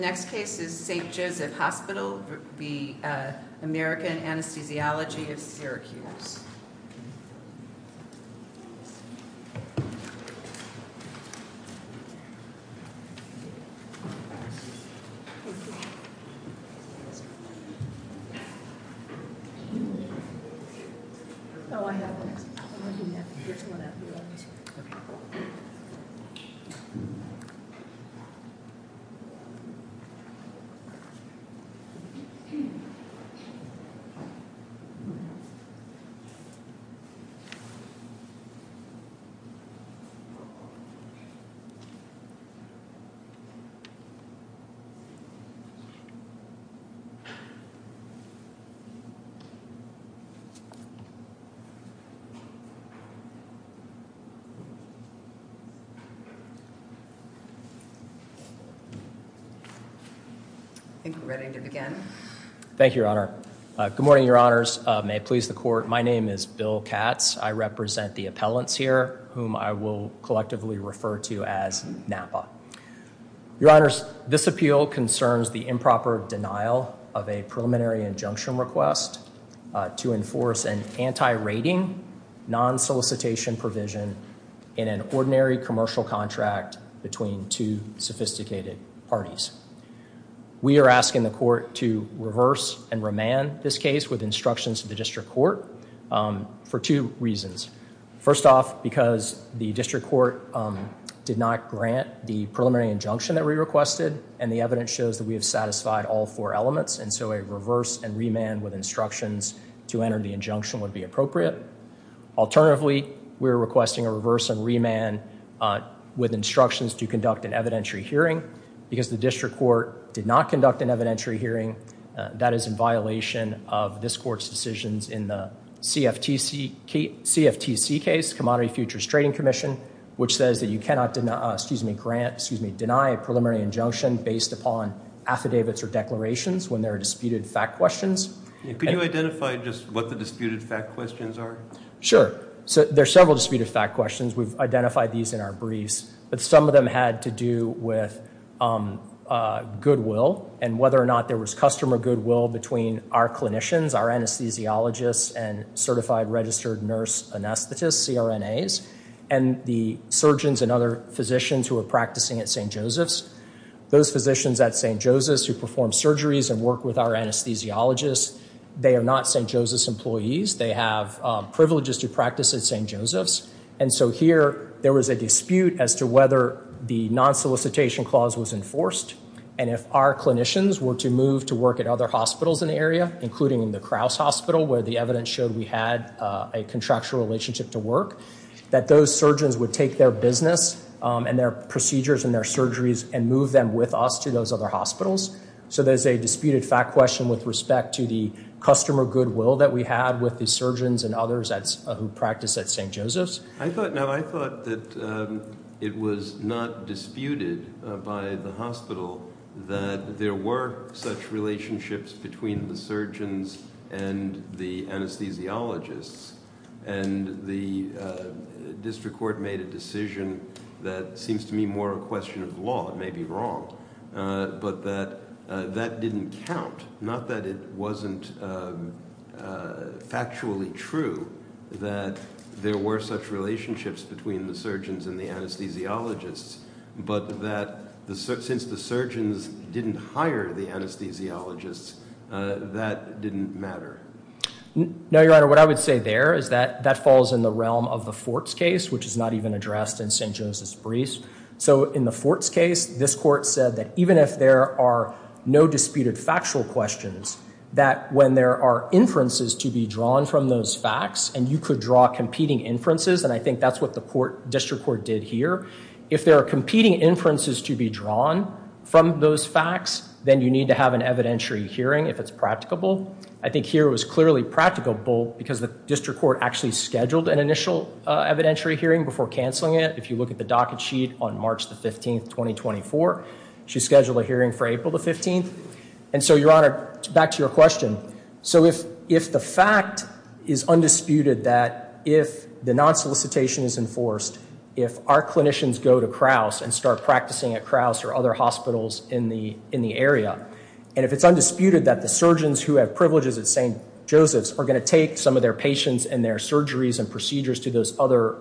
Next case is St. Joseph Hospital v. American Anesthesiology of Syracuse. Oh, I have one. I'm looking at which one out here. Okay. I think we're ready to begin. Thank you, Your Honor. Good morning, Your Honors. May it please the Court. My name is Bill Katz. I represent the appellants here, whom I will collectively refer to as NAPA. Your Honors, this appeal concerns the improper denial of a preliminary injunction request to enforce an anti-rating, non-solicitation provision in an ordinary commercial contract between two sophisticated parties. We are asking the court to reverse and remand this case with instructions to the district court for two reasons. First off, because the district court did not grant the preliminary injunction that we requested, and the evidence shows that we have satisfied all four elements, and so a reverse and remand with instructions to enter the injunction would be appropriate. Alternatively, we're requesting a reverse and remand with instructions to conduct an evidentiary hearing because the district court did not conduct an evidentiary hearing. That is in violation of this court's decisions in the CFTC case, Commodity Futures Trading Commission, which says that you cannot deny a preliminary injunction based upon affidavits or declarations when there are disputed fact questions. Could you identify just what the disputed fact questions are? Sure. So there are several disputed fact questions. We've identified these in our briefs, but some of them had to do with goodwill and whether or not there was customer goodwill between our clinicians, our anesthesiologists, and certified registered nurse anesthetists, CRNAs, and the surgeons and other physicians who are practicing at St. Joseph's. Those physicians at St. Joseph's who perform surgeries and work with our anesthesiologists, they are not St. Joseph's employees. They have privileges to practice at St. Joseph's. And so here there was a dispute as to whether the non-solicitation clause was enforced. And if our clinicians were to move to work at other hospitals in the area, including in the Krause Hospital, where the evidence showed we had a contractual relationship to work, that those surgeons would take their business and their procedures and their surgeries and move them with us to those other hospitals. So there's a disputed fact question with respect to the customer goodwill that we had with the surgeons and others who practice at St. Joseph's. I thought that it was not disputed by the hospital that there were such relationships between the surgeons and the anesthesiologists. And the district court made a decision that seems to me more a question of law. It may be wrong, but that didn't count. Not that it wasn't factually true that there were such relationships between the surgeons and the anesthesiologists, but that since the surgeons didn't hire the anesthesiologists, that didn't matter. No, Your Honor, what I would say there is that falls in the realm of the Forts case, which is not even addressed in St. Joseph's briefs. So in the Forts case, this court said that even if there are no disputed factual questions, that when there are inferences to be drawn from those facts, and you could draw competing inferences, and I think that's what the district court did here, if there are competing inferences to be drawn from those facts, then you need to have an evidentiary hearing if it's practicable. I think here it was clearly practicable because the district court actually scheduled an initial evidentiary hearing before canceling it. If you look at the docket sheet on March the 15th, 2024, she scheduled a hearing for April the 15th. And so, Your Honor, back to your question. So if the fact is undisputed that if the non-solicitation is enforced if our clinicians go to Crouse and start practicing at Crouse or other hospitals in the area, and if it's undisputed that the surgeons who have privileges at St. Joseph's are going to take some of their patients and their surgeries and procedures to those other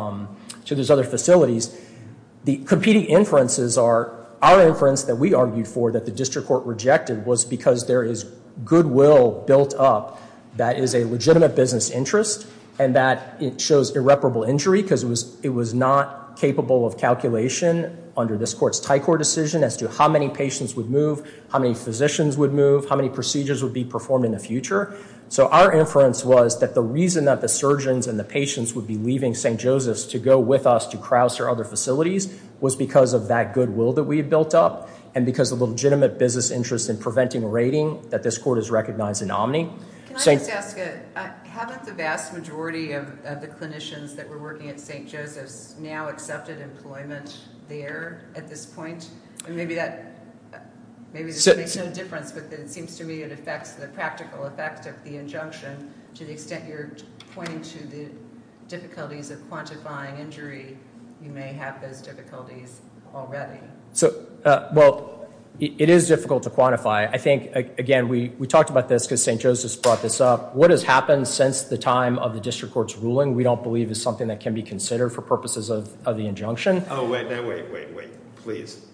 facilities, the competing inferences are our inference that we argued for that the district court rejected was because there is goodwill built up that is a legitimate business interest and that it shows irreparable injury because it was not capable of calculation under this court's Tycor decision as to how many patients would move, how many physicians would move, how many procedures would be performed in the future. So our inference was that the reason that the surgeons and the patients would be leaving St. Joseph's to go with us to Crouse or other facilities was because of that goodwill that we had built up and because of the legitimate business interest in preventing raiding that this court has recognized in Omni. Can I just ask, haven't the vast majority of the clinicians that were working at St. Joseph's now accepted employment there at this point? And maybe this makes no difference, but it seems to me it affects the practical effect of the injunction to the extent you're pointing to the difficulties of quantifying injury. You may have those difficulties already. So, it is difficult to quantify. I think, again, we talked about this because St. Joseph's brought this up. What has happened since the time of the district court's ruling we don't believe is something that can be considered for purposes of the injunction. Oh, wait, please.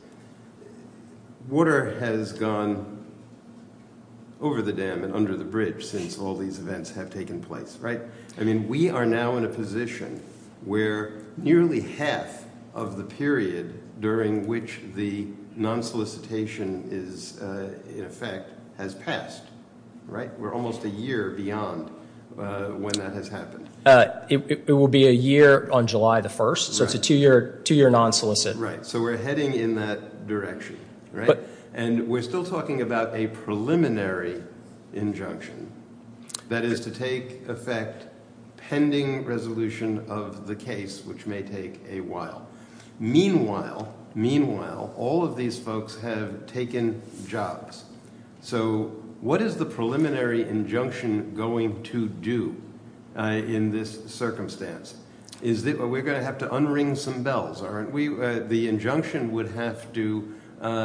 Water has gone over the dam and under the bridge since all these events have taken place, right? I mean, we are now in a position where nearly half of the period during which the non-solicitation is in effect has passed, right? We're almost a year beyond when that has happened. It will be a year on July the 1st, so It's a two-year non-solicit. Right, so we're heading in that direction, right? And we're still talking about a preliminary injunction that is to take effect pending resolution of the case, which may take a while. Meanwhile, all of these folks have taken jobs. So what is the preliminary injunction going to do in this circumstance? Is that we're going to have to unring some bells, aren't we? The injunction would have to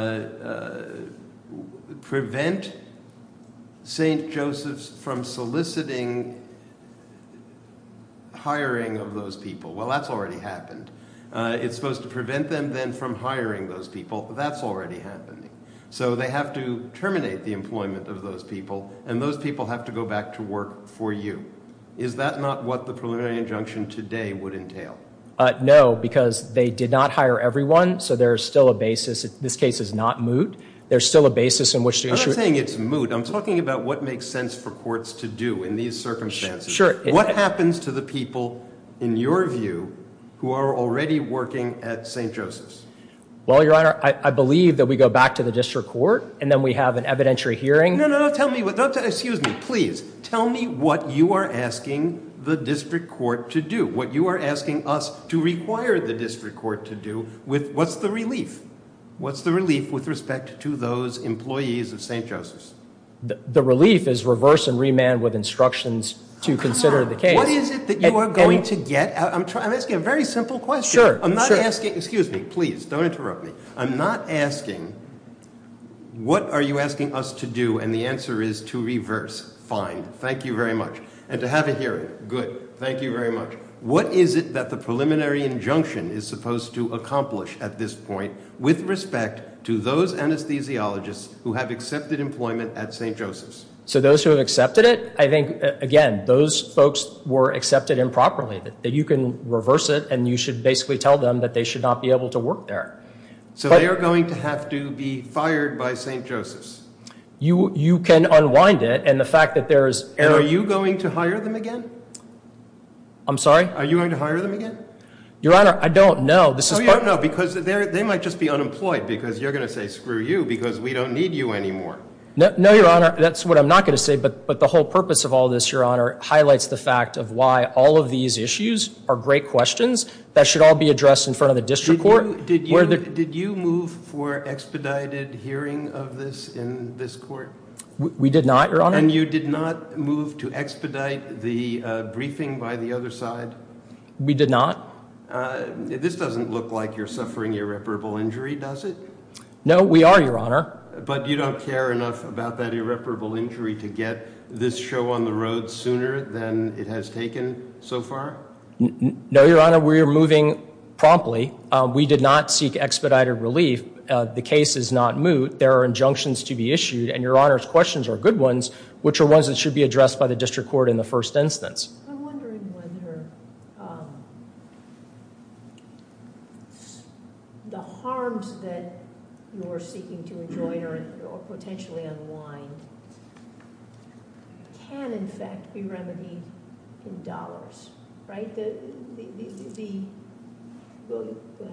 prevent St. Joseph's from soliciting hiring of those people. Well, that's already happened. It's supposed to prevent them then from hiring those people. That's already happening. So they have to terminate the employment of those people, and those people have to go back to work for you. Is that not what the preliminary injunction today would entail? No, because they did not hire everyone, so there's still a basis. This case is not moot. There's still a basis in which to issue. I'm not saying it's moot. I'm talking about what makes sense for courts to do in these circumstances. Sure. What happens to the people, in your view, who are already working at St. Joseph's? Well, Your Honor, I believe that we go back to the district court, and then we have an evidentiary hearing. No, tell me excuse me, please. Tell me what you are asking the district court to do, what you are asking us to require the district court to do with what's the relief? What's the relief with respect to those employees of St. Joseph's? The relief is reverse and remand with instructions to consider the case. What is it that you are going to get? I'm asking a very simple question. Sure. I'm not asking, excuse me, please, don't interrupt me. I'm not asking, what are you asking us to do? And the answer is to reverse. Fine. Thank you very much. And to have a hearing. Good. Thank you very much. What is it that the preliminary injunction is supposed to accomplish at this point with respect to those anesthesiologists who have accepted employment at St. Joseph's? So those who have accepted it, I think, again, those folks were accepted improperly, that you can reverse it, and you should basically tell them that they should not be able to work there. So they are going to have to be fired by St. Joseph's? You can unwind it, and the fact that there is error. And are you going to hire them again? I'm sorry? Are you going to hire them again? Your Honor, I don't know. You don't know, because they might just be unemployed because you're going to say, screw you, because we don't need you anymore. No, Your Honor, that's what I'm not going to say, but the whole purpose of all this, Your Honor, highlights the fact of why all of these issues are great questions that should all be addressed in front of the district court. Did you move for expedited hearing of this in this court? We did not, Your Honor. And you did not move to expedite the briefing by the other side? We did not. This doesn't look like you're suffering irreparable injury, does it? No, we are, Your Honor. But you don't care enough about that irreparable injury to get this show on the road sooner than it has taken so far? No, Your Honor, we are moving promptly. We did not seek expedited relief. The case is not moot. There are injunctions to be issued, and Your Honor's questions are good ones, which are ones that should be addressed by the district court in the first instance. I'm wondering whether the harms that you're seeking to enjoin or potentially unwind can, in fact, be remedied in dollars, right? Go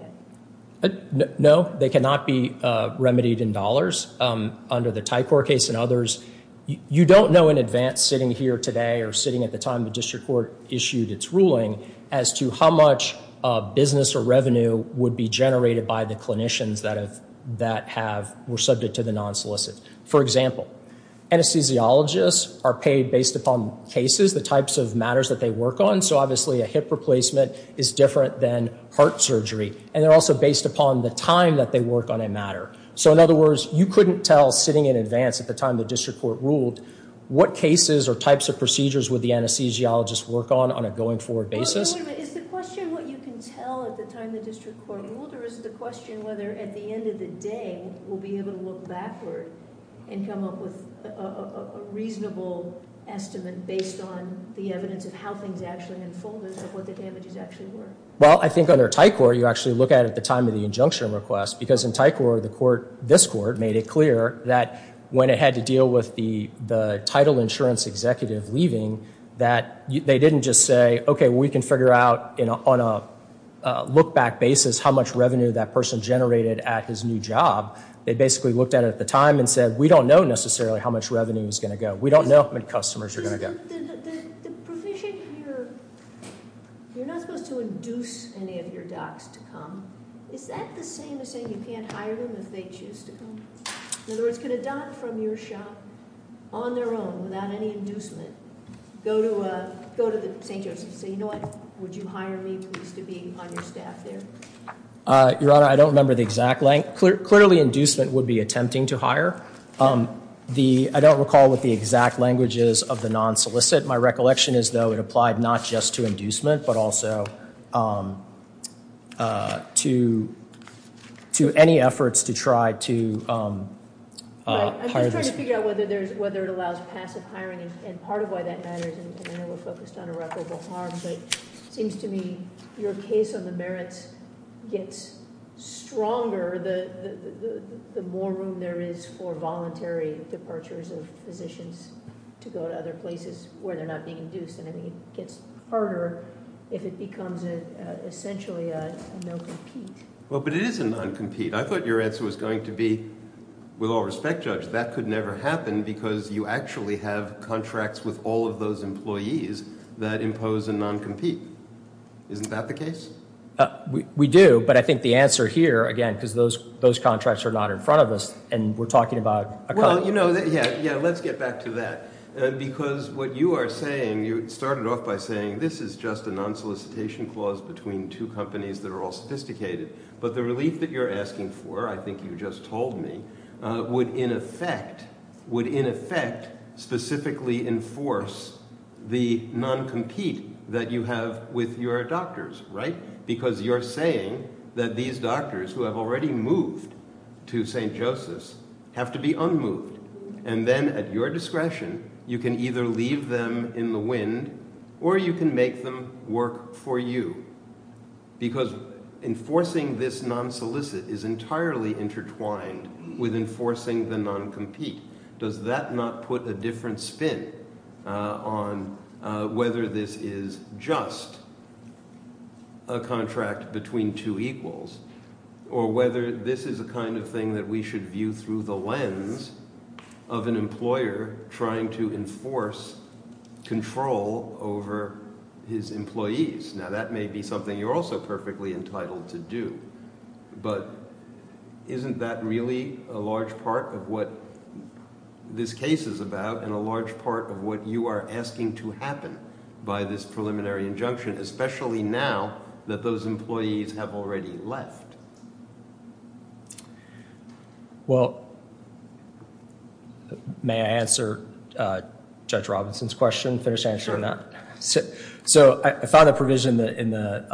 ahead. No, they cannot be remedied in dollars. Under the Tycor case and others, you don't know in advance sitting here today or sitting at the time the district court issued its ruling as to how much business or revenue would be generated by the clinicians that were subject to the non-solicit. For example, anesthesiologists are paid based upon cases, the types of matters that they work on. So obviously a hip replacement is different than heart surgery. And they're also based upon the time that they work on a matter. So in other words, you couldn't tell sitting in advance at the time the district court ruled what cases or types of procedures would the anesthesiologist work on a going forward basis. Wait a minute. Is the question what you can tell at the time the district court ruled, or is the question whether at the end of the day we'll be able to look backward and come up with a reasonable estimate based on the evidence of how things actually unfolded, of what the damages actually were? Well, I think under Tycor, you actually look at it at the time of the injunction request, because in Tycor, this court made it clear that when it had to deal with the title insurance executive leaving, that they didn't just say, okay, well, we can figure out on a look-back basis how much revenue that person generated at his new job. They basically looked at it at the time and said, we don't know necessarily how much revenue is going to go. We don't know how many customers are going to go. The provision here, you're not supposed to induce any of your docs to come. Is that the same as saying you can't hire them if they choose to come? In other words, can a doc from your shop on their own, without any inducement, go to the St. Joseph's and say, you know what, would you hire me, please, to be on your staff there? Your Honor, I don't remember the exact length. Clearly, inducement would be attempting to hire. I don't recall what the exact language is of the non-solicit. My recollection is, though, it applied not just to inducement, but also to any efforts to try to right. I'm hire just trying to figure out whether it allows passive hiring, and part of why that matters, and I know we're focused on irreparable harm, but it seems to me your case on the merits gets stronger the more room there is for voluntary departures of physicians to go to other places where they're not being induced. And I think it gets harder if it becomes essentially a no-compete. Well, but it is a non-compete. I thought your answer was going to be, with all respect, Judge, that could never happen because you actually have contracts with all of those employees that impose a non-compete. Isn't that the case? We do, but I think the answer here, again, because those contracts are not in front of us, and we're talking about let's get back to that. Because what you are saying, you started off by saying this is just a non-solicitation clause between two companies that are all sophisticated. But the relief that you're asking for, I think you just told me, would in effect specifically enforce the non-compete that you have with your doctors, right? Because you're saying that these doctors who have already moved to St. Joseph's have to be unmoved. And then at your discretion, you can either leave them in the wind or you can make them work for you. Because enforcing this non-solicit is entirely intertwined with enforcing the non-compete. Does that not put a different spin on whether this is just a contract between two equals, or whether this is a kind of thing that we should view through the lens of an employer trying to enforce control over his employees? Now, that may be something you're also perfectly entitled to do, but isn't that really a large part of what this case is about and a large part of what you are asking to happen by this preliminary injunction, especially now that those employees have already left? Well, may I answer Judge Robinson's question? Finish answering Sure. that. So I found a provision in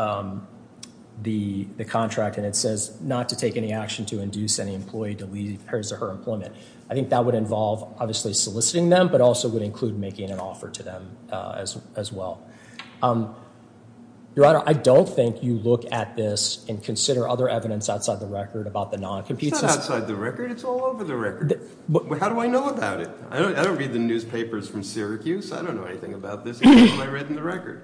the contract, and it says not to take any action to induce any employee to leave his or her employment. I think that would involve obviously soliciting them, but also would include making an offer to them as well. Your Honor, I don't think you look at this and consider other evidence outside the record about the non-compete. It's not outside the record. It's all over the record. How do I know about it? I don't read the newspapers from Syracuse. I don't know anything about this except what I read in the record.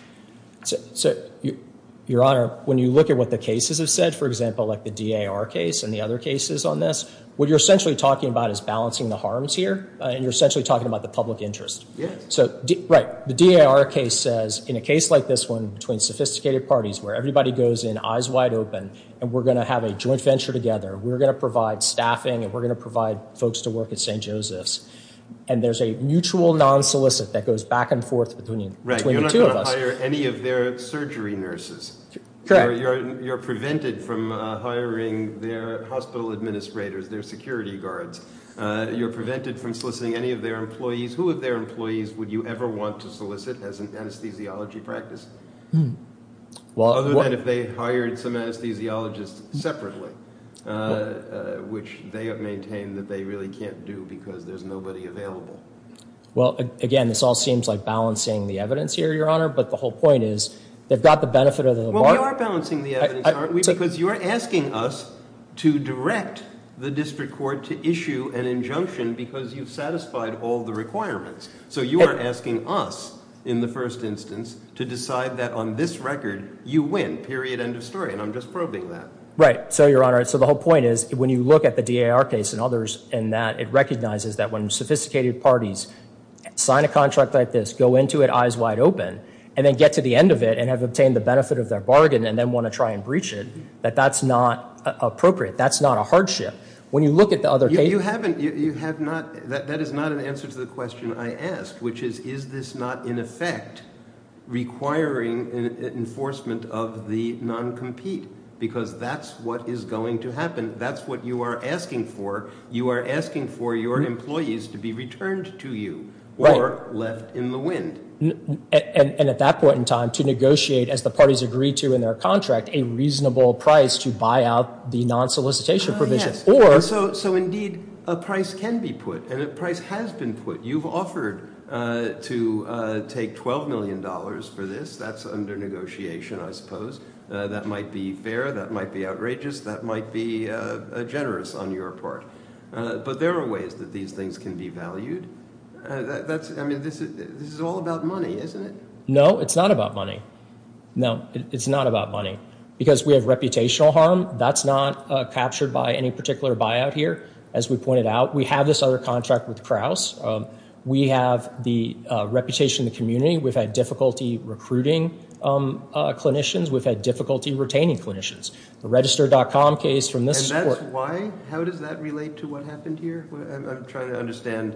So, Your Honor, when you look at what the cases have said, for example, like the DAR case and the other cases on this, what you're essentially talking about is balancing the harms here, and you're essentially talking about the public interest. Yes. So, right, the DAR case says, in a case like this one, between sophisticated parties where everybody goes in eyes wide open, and we're going to have a joint venture together, we're going to provide staffing, and we're going to provide folks to work at St. Joseph's, and there's a mutual non-solicit that goes back and forth between the two of us. Right, you're not going to hire any of their surgery nurses. Correct. You're prevented from hiring their hospital administrators, their security guards. You're prevented from soliciting any of their employees. Who of their employees would you ever want to solicit as an anesthesiology practice? Well, other than if they hired some anesthesiologists separately, which they maintain that they really can't do because there's nobody available. Well, again, this all seems like balancing the evidence here, Your Honor, but the whole point is they've got the benefit of the Well, we are balancing the evidence, aren't we? Because you're asking us to direct the district court to issue an injunction because you've satisfied all the requirements. So you are asking us, in the first instance, to decide that on this record you win, period, end of story. And I'm just probing that. Right. So, Your Honor, so the whole point is when you look at the DAR case and others in that, it recognizes that when sophisticated parties sign a contract like this, go into it eyes wide open, and then get to the end of it and have obtained the benefit of their bargain and then want to try and breach it, that's not appropriate. That's not a hardship. When you look at the other cases... You have not... That is not an answer to the question I asked, which is this not, in effect, requiring enforcement of the non-compete? Because that's what is going to happen. That's what you are asking for. You are asking for your employees to be returned to you or left in the wind. And at that point in time, to negotiate, as the parties agreed to in their contract, a reasonable price to buy out the non-solicitation provision. Yes. Or so indeed, a price can be put, and a price has been put. You've offered to take $12 million for this. That's under negotiation, I suppose. That might be fair. That might be outrageous. That might be generous on your part. But there are ways that these things can be valued. This is all about money, isn't it? No, it's not about money. No, it's not about money. Because we have reputational harm. That's not captured by any particular buyout here. As we pointed out, we have this other contract with Krauss. We have the reputation in the community. We've had difficulty recruiting clinicians. We've had difficulty retaining clinicians. The Register.com case from this court. And that's why? How does that relate to what happened here? I'm trying to understand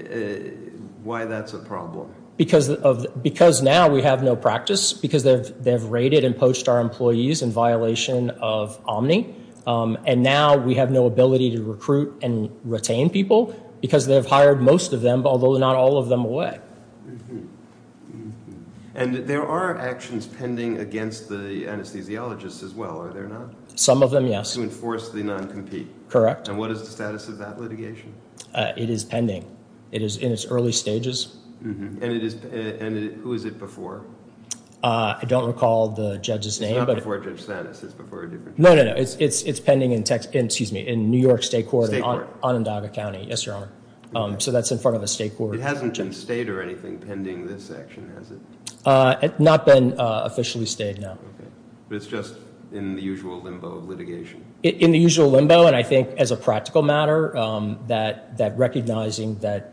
why that's a problem. Because now we have no practice, because they've raided and poached our employees in violation of Omni, and now we have no ability to recruit and retain people because they've hired most of them, although not all of them, away. Mm-hmm. Mm-hmm. And there are actions pending against the anesthesiologists as well, are there not? Some of them, yes. To enforce the non-compete. Correct. And what is the status of that litigation? It is pending. It is in its early stages. Mm-hmm. And who is it before? I don't recall the judge's name. It's not but before Judge Stannis. It's before a different. No. It's pending in New York State Court in Onondaga County. Yes, Your Honor. Okay. So that's in front of a state court. It hasn't been stayed or anything pending this action, has it? It's not been officially stayed, no. Okay, but it's just in the usual limbo of litigation. In the usual limbo, and I think as a practical matter, that recognizing that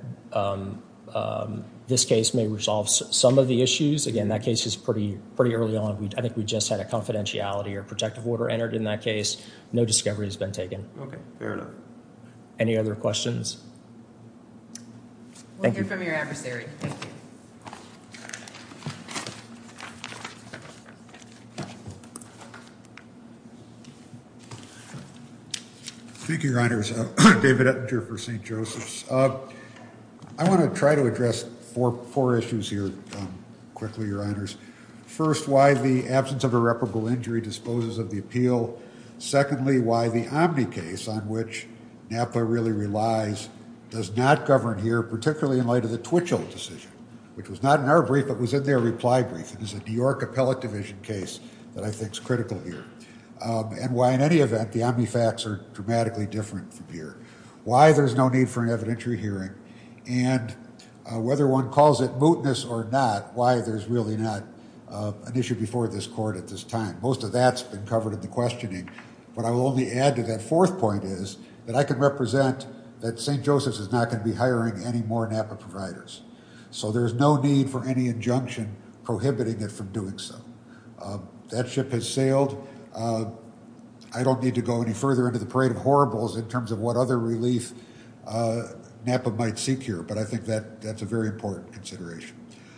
this case may resolve some of the issues. Again, that case is pretty early on. I think we just had a confidentiality or protective order entered in that case. No discovery has been taken. Okay, fair enough. Any other questions? We'll hear from your adversary. Thank you. Thank you, Your Honors. David Ettinger for St. Joseph's. I want to try to address four issues here quickly, Your Honors. First, why the absence of irreparable injury disposes of the appeal. Secondly, why the Omni case, on which NAPA really relies, does not govern here, particularly in light of the Twitchell decision, which was not in our brief, but was in their reply brief. It is a New York Appellate Division case that I think is critical here. And why, in any event, the Omni facts are dramatically different from here. Why there's no need for an evidentiary hearing, and whether one calls it mootness or not, why there's really not an issue before this court at this time. Most of that's been covered in the questioning. What I will only add to that fourth point is that I can represent that St. Joseph's is not going to be hiring any more NAPA providers. So there's no need for any injunction prohibiting it from doing so. That ship has sailed. I don't need to go any further into the parade of horribles in terms of what other relief NAPA might seek here, but I think that's a very important consideration.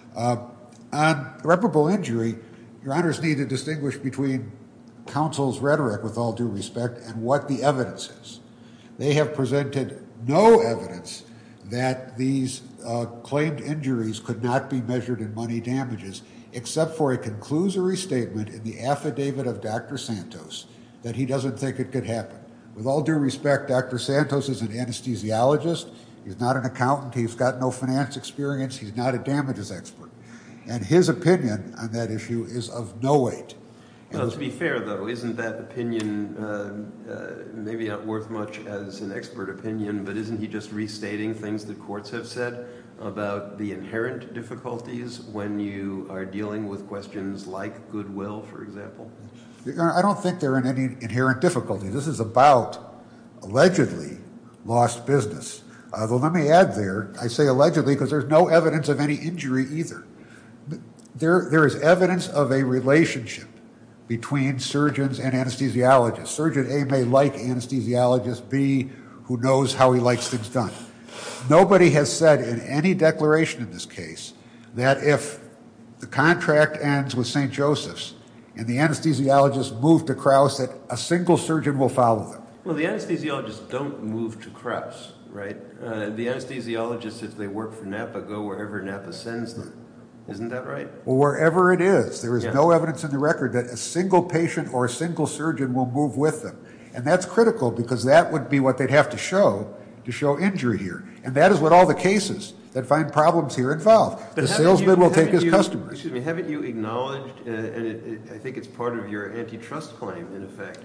On irreparable injury, Your Honors need to distinguish between counsel's rhetoric, with all due respect, and what the evidence is. They have presented no evidence that these claimed injuries could not be measured in money damages, except for a conclusory statement in the affidavit of Dr. Santos that he doesn't think it could happen. With all due respect, Dr. Santos is an anesthesiologist. He's not an accountant. He's got no finance experience. He's not a damages expert. And his opinion on that issue is of no weight. Well, to be fair, though, isn't that opinion maybe not worth much as an expert opinion, but isn't he just restating things that courts have said about the inherent difficulties when you are dealing with questions like goodwill, for example? I don't think there are any inherent difficulties. This is about allegedly lost business. Though let me add there, I say allegedly because there's no evidence of any injury either. There is evidence of a relationship between surgeons and anesthesiologists. Surgeon A may like anesthesiologist B, who knows how he likes things done. Nobody has said in any declaration in this case that if the contract ends with St. Joseph's and the anesthesiologists move to Krause, that a single surgeon will follow them. Well, the anesthesiologists don't move to Krause, right? The anesthesiologists, if they work for NAPA, go wherever NAPA sends them. Isn't that right? Well, wherever it is, there is no evidence in the record that a single patient or a single surgeon will move with them. And that's critical because that would be what they'd have to show injury here. And that is what all the cases that find problems here involve. But the salesman will take his customers. Excuse me, haven't you acknowledged, and I think it's part of your antitrust claim, in effect,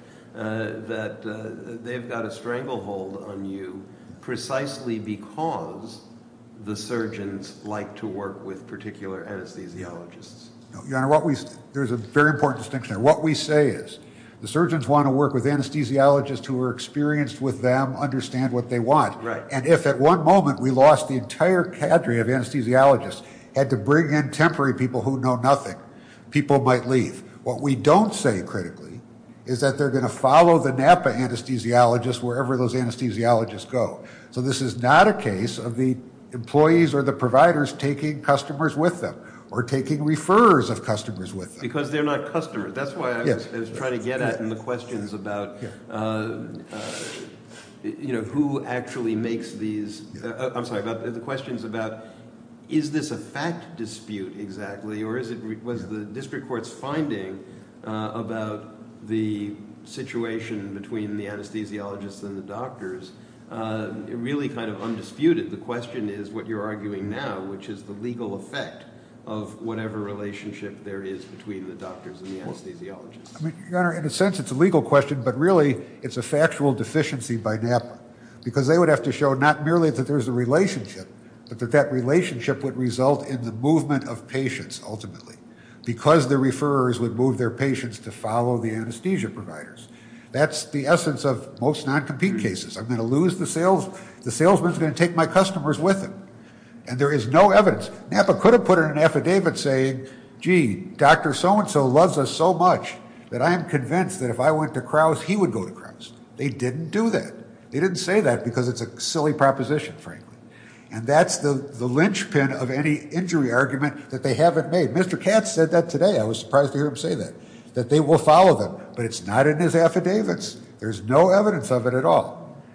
that they've got a stranglehold on you precisely because the surgeons like to work with particular anesthesiologists? No, Your Honor, there's a very important distinction there. What we say is the surgeons want to work with anesthesiologists who are experienced with them, understand what they want. Right. And if at one moment we lost the entire cadre of anesthesiologists, had to bring in temporary people who know nothing, people might leave. What we don't say critically is that they're going to follow the NAPA anesthesiologists wherever those anesthesiologists go. So this is not a case of the employees or the providers taking customers with them or taking referrers of customers with them. Because they're not customers. That's why I was trying to get at in the questions about, who actually makes these, about the questions about, is this a fact dispute exactly, or was the district court's finding about the situation between the anesthesiologists and the doctors really kind of undisputed? The question is what you're arguing now, which is the legal effect of whatever relationship there is between the doctors and the anesthesiologists. I mean, Your Honor, in a sense it's a legal question, but really it's a factual deficiency by NAPA, because they would have to show not merely that there's a relationship, but that relationship would result in the movement of patients ultimately, because the referrers would move their patients to follow the anesthesia providers. That's the essence of most non-compete cases. I'm going to lose the salesman's going to take my customers with him. And there is no evidence. NAPA could have put in an affidavit saying, gee, Dr. So-and-so loves us so much that I am convinced that if I went to Krause, he would go to Krause. They didn't do that. They didn't say that because it's a silly proposition, frankly. And that's the linchpin of any injury argument that they haven't made. Mr. Katz said that today. I was surprised to hear him say that they will follow them. But it's not in his affidavits. There's no evidence of it at all.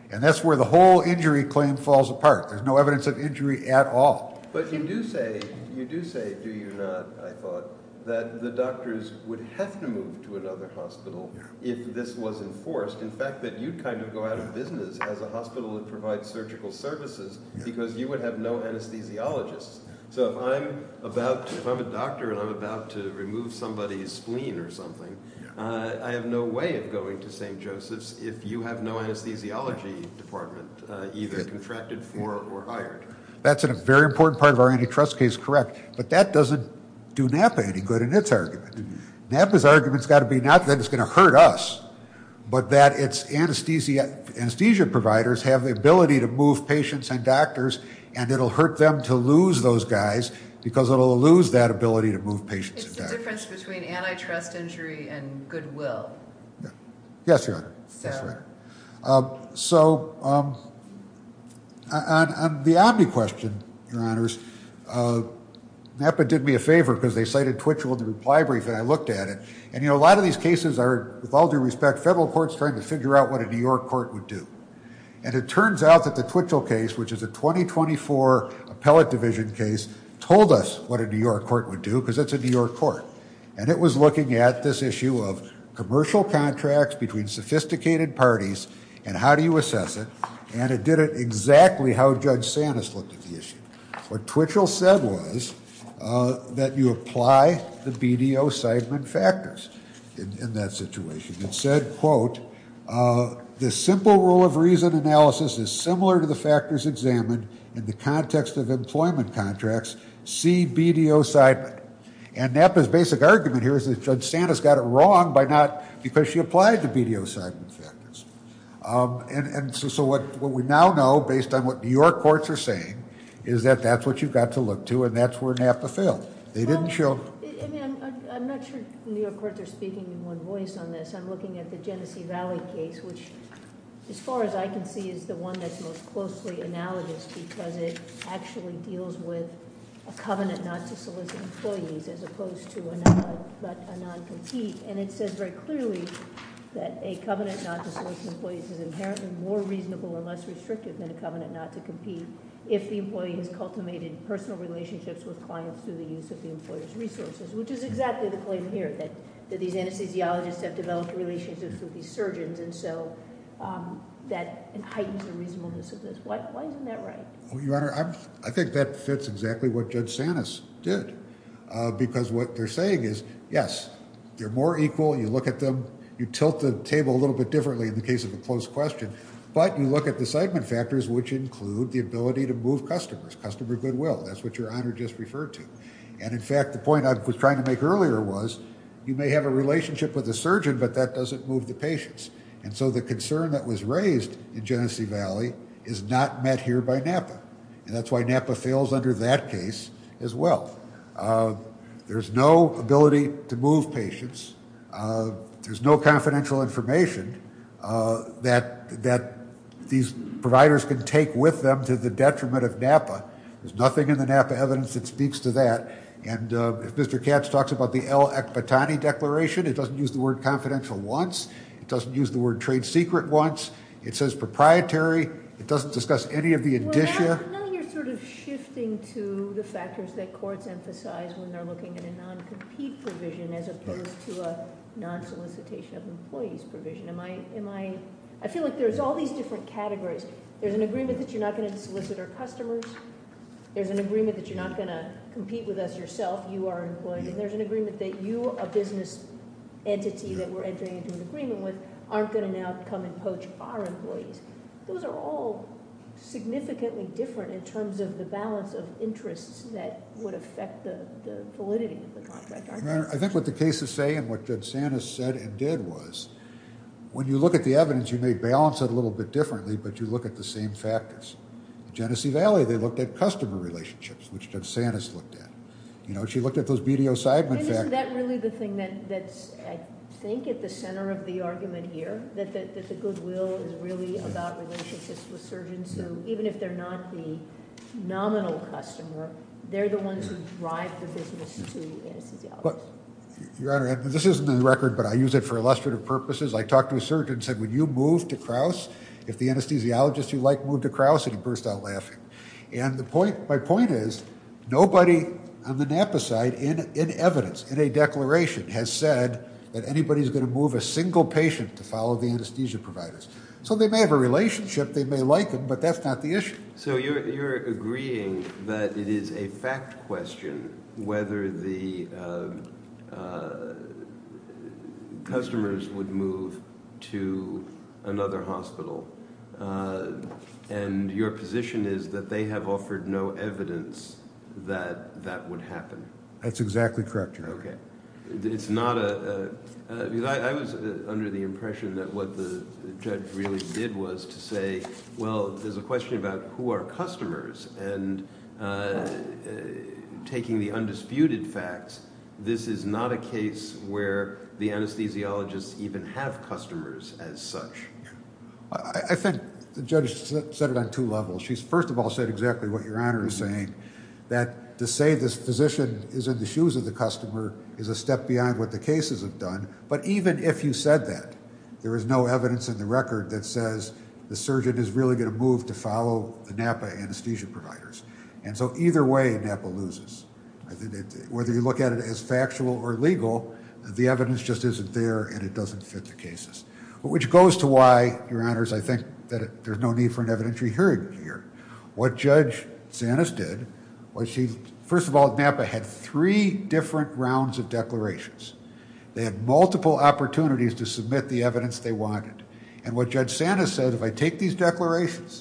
And that's where the whole injury claim falls apart. There's no evidence of injury at all. But you do say, do you not, I thought, that the doctors would have to move to another hospital if this was enforced. In fact, that you'd kind of go out of business as a hospital that provides surgical services because you would have no anesthesiologists. So if I'm a doctor and I'm about to remove somebody's spleen or something, I have no way of going to St. Joseph's if you have no anesthesiology department, either contracted for or hired. That's a very important part of our antitrust case, correct. But that doesn't do NAPA any good in its argument. NAPA's argument's got to be not that it's going to hurt us, but that its anesthesia providers have the ability to move patients and doctors, and it'll hurt them to lose those guys because it'll lose that ability to move patients and doctors. It's the difference between antitrust injury and goodwill. Yeah. Yes, Your Honor. So. That's right. On the Omni question, Your Honors, NAPA did me a favor because they cited Twitchell in the reply brief, and I looked at it. And, a lot of these cases are, with all due respect, federal courts trying to figure out what a New York court would do. And it turns out that the Twitchell case, which is a 2024 appellate division case, told us what a New York court would do because it's a New York court. And it was looking at this issue of commercial contracts between sophisticated parties and how do you assess it. And it did it exactly how Judge Sanis looked at the issue. What Twitchell said was that you apply the BDO-Seidman factors in that situation. It said, quote, the simple rule of reason analysis is similar to the factors examined in the context of employment contracts. See BDO-Seidman. And NAPA's basic argument here is that Judge Sanis got it wrong because she applied the BDO-Seidman factors. So what we now know, based on what New York courts are saying, is that that's what you've got to look to, and that's where NAPA failed. They didn't show. I mean, I'm not sure New York courts are speaking in one voice on this. I'm looking at the Genesee Valley case, which, as far as I can see, is the one that's most closely analogous because it actually deals with a covenant not to solicit employees as opposed to a non-compete. And it says very clearly that a covenant not to solicit employees is inherently more reasonable and less restrictive than a covenant not to compete if the employee has cultivated personal relationships with clients through the use of the employer's resources, which is exactly the claim here, that these anesthesiologists have developed relationships with these surgeons, and so that heightens the reasonableness of this. Why isn't that right? Well, Your Honor, I think that fits exactly what Judge Sanis did, because what they're saying is, yes, they're more equal. You look at them, you tilt the table a little bit differently in the case of a close question, but you look at the Seidman factors, which include the ability to move customers, customer goodwill. That's what Your Honor just referred to. And in fact, the point I was trying to make earlier was you may have a relationship with a surgeon, but that doesn't move the patients. And so the concern that was raised in Genesee Valley is not met here by NAPA. And that's why NAPA fails under that case as well. There's no ability to move patients. There's no confidential information that these providers can take with them to the detriment of NAPA. There's nothing in the NAPA evidence that speaks to that. And if Mr. Katz talks about the El Ekbatani Declaration, it doesn't use the word confidential once. It doesn't use the word trade secret once. It says proprietary. It doesn't discuss any of the indicia. Well, now you're sort of shifting to the factors that courts emphasize when they're looking at a non-compete provision as opposed to a non-solicitation of employees provision. I feel like there's all these different categories. There's an agreement that you're not going to solicit our customers. There's an agreement that you're not going to compete with us yourself. You are employed. And there's an agreement that you, a business entity that we're entering into an agreement with, aren't going to now come and poach our employees. Those are all significantly different in terms of the balance of interests that would affect the validity of the contract, aren't they? I think what the cases say and what Judge Sanis said and did was, when you look at the evidence, you may balance it a little bit differently, but you look at the same factors. In Genesee Valley, they looked at customer relationships, which Judge Sanis looked at. She looked at those BDO-Seidman factors. Isn't that really the thing that's, I think, at the center of the argument here, that the goodwill is really about relationships with surgeons who, even if they're not the nominal customer, they're the ones who drive the business to anesthesiologists. But, Your Honor, this isn't in the record, but I use it for illustrative purposes. I talked to a surgeon and said, when you moved to Krause If the anesthesiologist you like moved to Krause, and he burst out laughing. And my point is, nobody on the Napa side in evidence, in a declaration, has said that anybody's going to move a single patient to follow the anesthesia providers. So they may have a relationship, they may like them, but that's not the issue. So you're agreeing that it is a fact question whether the customers would move to another hospital, and your position is that they have offered no evidence that that would happen. That's exactly correct, Your Honor. Okay. It's not because I was under the impression that what the judge really did was to say, well, there's a question about who are customers, and taking the undisputed facts, this is not a case where the anesthesiologists even have customers as such. I think the judge said it on two levels. She's first of all said exactly what Your Honor is saying, that to say this physician is in the shoes of the customer is a step beyond what the cases have done. But even if you said that, there is no evidence in the record that says the surgeon is really going to move to follow the Napa anesthesia providers. And so either way, Napa loses. I think whether you look at it as factual or legal, the evidence just isn't there and it doesn't fit the cases. Which goes to why, Your Honors, I think that there's no need for an evidentiary hearing here. What Judge Sanis did was first of all, Napa had 3 different rounds of declarations. They had multiple opportunities to submit the evidence they wanted. And what Judge Sanis said, if I take these declarations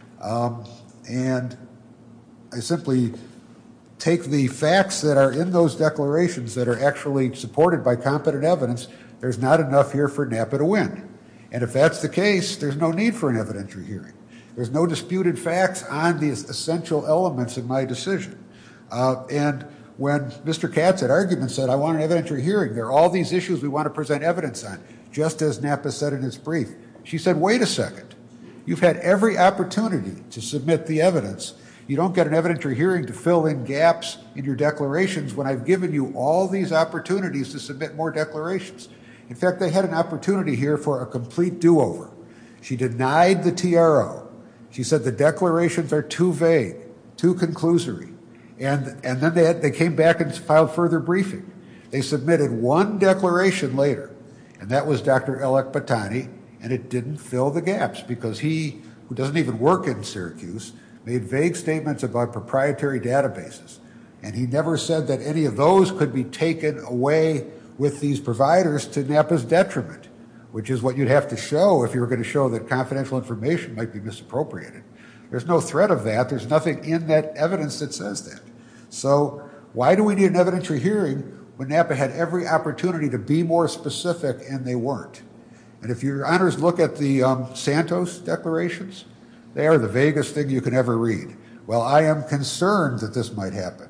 and I simply take the facts that are in those declarations that are actually supported by competent evidence, there's not enough here for Napa to win. And if that's the case, there's no need for an evidentiary hearing. There's no disputed facts on the essential elements of my decision. And when Mr. Katz at argument said, I want an evidentiary hearing, there are all these issues we want to present evidence on, just as Napa said in its brief. She said, wait a second. You've had every opportunity to submit the evidence. You don't get an evidentiary hearing to fill in gaps in your declarations when I've given you all these opportunities to submit more declarations. In fact, they had an opportunity here for a complete do-over. She denied the TRO. She said the declarations are too vague, too conclusory. And then they came back and filed further briefing. They submitted one declaration later, and that was Dr. Elek Batani, and it didn't fill the gaps because he, who doesn't even work in Syracuse, made vague statements about proprietary databases. And he never said that any of those could be taken away with these providers to Napa's detriment, which is what you'd have to show if you were going to show that confidential information might be misappropriated. There's no threat of that. There's nothing in that evidence that says that. So why do we need an evidentiary hearing when Napa had every opportunity to be more specific and they weren't? And if your honors look at the Santos declarations, they are the vaguest thing you can ever read. Well, I am concerned that this might happen.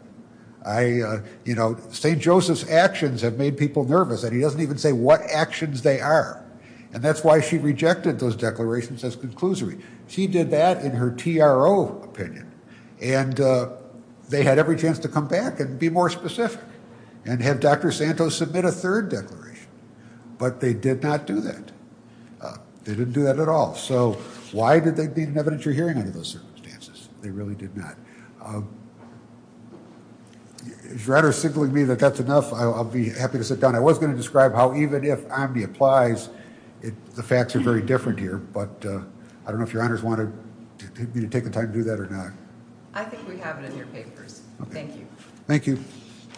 St. Joseph's actions have made people nervous, and he doesn't even say what actions they are. And that's why she rejected those declarations as conclusory. She did that in her TRO opinion. And they had every chance to come back and be more specific and have Dr. Santos submit a third declaration. But they did not do that. They didn't do that at all. So why did they need an evidentiary hearing under those circumstances? They really did not. If you're signaling me that that's enough, I'll be happy to sit down. I was going to describe how even if Omni applies, the facts are very different here. But I don't know if your honors want me to take the time to do that or not. I think we have it in your papers. Okay. Thank you. Thank you.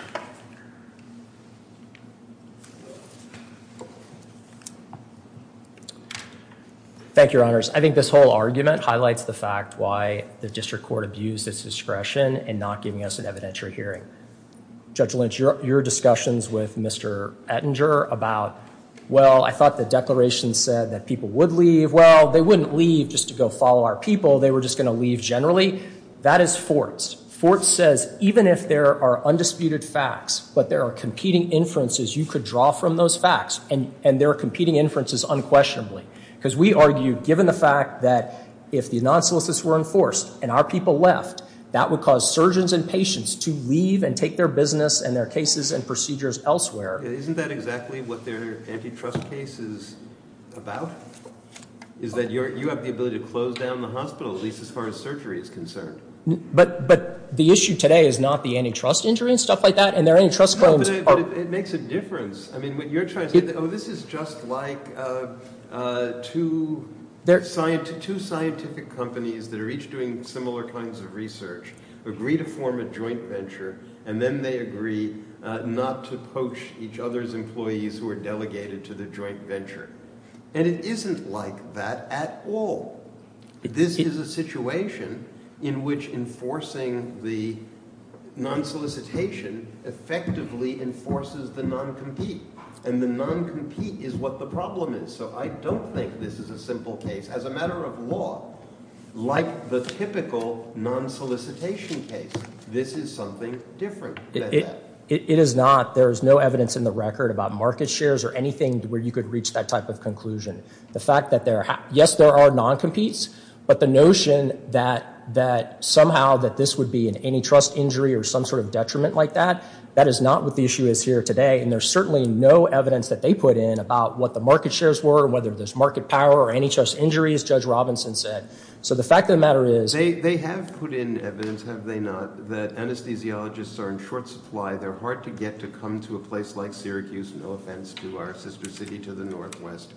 Thank you, Your Honors. I think this whole argument highlights the fact why the district court abused its discretion in not giving us an evidentiary hearing. Judge Lynch, your discussions with Mr. Ettinger about, well, I thought the declaration said that people would leave. Well, they wouldn't leave just to go follow our people. They were just going to leave generally. That is Forts. Forts says even if there are undisputed facts, but there are competing inferences you could draw from those facts, and there are competing inferences unquestionably. Because we argued, given the fact that if the non-solicits were enforced and our people left, that would cause surgeons and patients to leave and take their business and their cases and procedures elsewhere. Isn't that exactly what their antitrust case is about? is that you have the ability to close down the hospital, at least as far as surgery is concerned. But the issue today is not the antitrust injury and stuff like that, and their antitrust claims but it makes a difference. I mean, what you're trying to say, this is just like two scientific companies that are each doing similar kinds of research agree to form a joint venture, and then they agree not to poach each other's employees who are delegated to the joint venture. And it isn't like that at all. This is a situation in which enforcing the non-solicitation effectively enforces the non-compete. And the non-compete is what the problem is. So I don't think this is a simple case. As a matter of law, like the typical non-solicitation case, this is something different than that. It is not. There is no evidence in the record about market shares or anything where you could reach that type of conclusion. The fact that yes, there are non-competes, but the notion that somehow that this would be an antitrust injury or some sort of detriment like that, that is not what the issue is here today. And there's certainly no evidence that they put in about what the market shares were, whether there's market power or antitrust injury, as Judge Robinson said. So the fact of the matter is... They have put in evidence, have they not, that anesthesiologists are in short supply. They're hard to get to come to a place like Syracuse, no offense to our sister city to the northwest,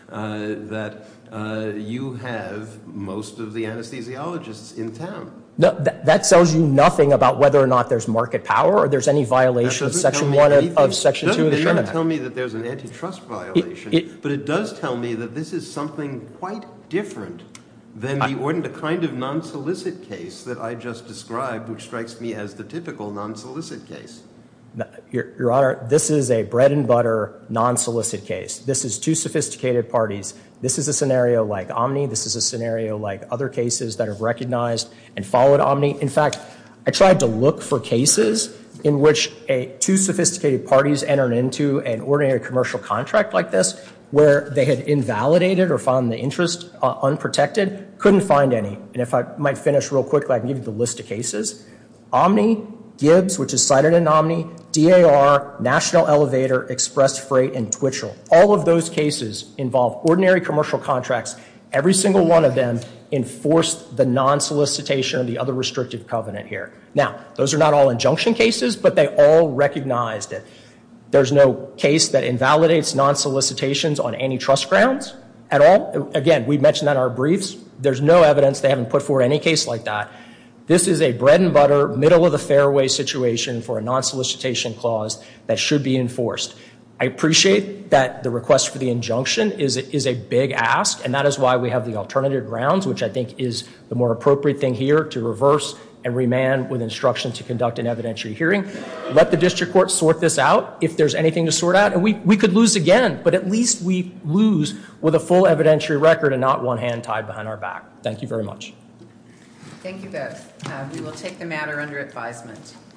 that you have most of the anesthesiologists in town. No, that tells you nothing about whether or not there's market power or there's any violation of Section 1 of Section 2 of the Sherman Act. It doesn't tell me that there's an antitrust violation, but it does tell me that this is something quite different than the kind of non-solicit case that I just described, which strikes me as the typical non-solicit case. Your Honor, this is a bread-and-butter non-solicit case. This is two sophisticated parties. This is a scenario like Omni. This is a scenario like other cases that have recognized and followed Omni. In fact, I tried to look for cases in which two sophisticated parties entered into an ordinary commercial contract like this where they had invalidated or found the interest unprotected. Couldn't find any. And if I might finish real quickly, I can give you the list of cases. Omni, Gibbs, which is cited in Omni, DAR, National Elevator, Express Freight, and Twitchell. All of those cases involve ordinary commercial contracts. Every single one of them enforced the non-solicitation or the other restrictive covenant here. Now, those are not all injunction cases, but they all recognized it. There's no case that invalidates non-solicitations on antitrust grounds at all. Again, we mentioned that in our briefs. There's no evidence. They haven't put forward any case like that. This is a bread-and-butter, middle-of-the-fairway situation for a non-solicitation clause that should be enforced. I appreciate that the request for the injunction is a big ask, and that is why we have the alternative grounds, which I think is the more appropriate thing here, to reverse and remand with instruction to conduct an evidentiary hearing. Let the district court sort this out if there's anything to sort out. And we could lose again, but at least we lose with a full evidentiary record and not one hand tied behind our back. Thank you very much. Thank you both. We will take the matter under advisement.